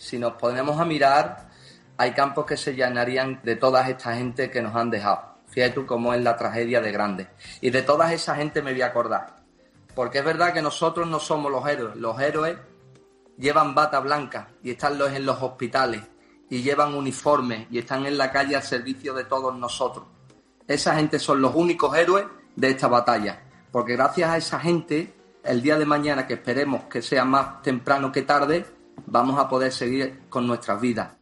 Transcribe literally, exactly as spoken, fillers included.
si nos ponemos a mirar, hay campos que se llenarían de toda esta gente que nos han dejado. Fíjate tú cómo es la tragedia de grande. Y de toda esa gente me voy a acordar. Porque es verdad que nosotros no somos los héroes. Los héroes llevan bata blanca y están los en los hospitales y llevan uniformes y están en la calle al servicio de todos nosotros. Esa gente son los únicos héroes de esta batalla. Porque gracias a esa gente, el día de mañana, que esperemos que sea más temprano que tarde, vamos a poder seguir con nuestras vidas.